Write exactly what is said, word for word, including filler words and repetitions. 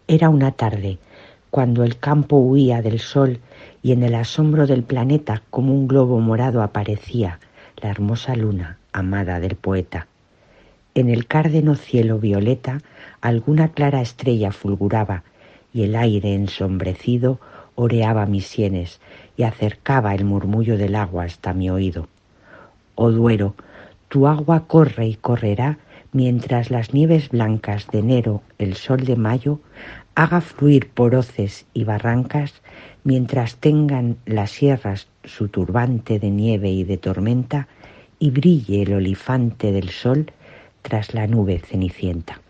Era una tarde, cuando el campo huía del sol y en el asombro del planeta como un globo morado aparecía la hermosa luna, amada del poeta. En el cárdeno cielo violeta alguna clara estrella fulguraba y el aire ensombrecido oreaba mis sienes y acercaba el murmullo del agua hasta mi oído. Oh Duero, tu agua corre y correrá mientras las nieves blancas de enero, el sol de mayo, haga fluir por hoces y barrancas, mientras tengan las sierras su turbante de nieve y de tormenta, y brille el olifante del sol tras la nube cenicienta.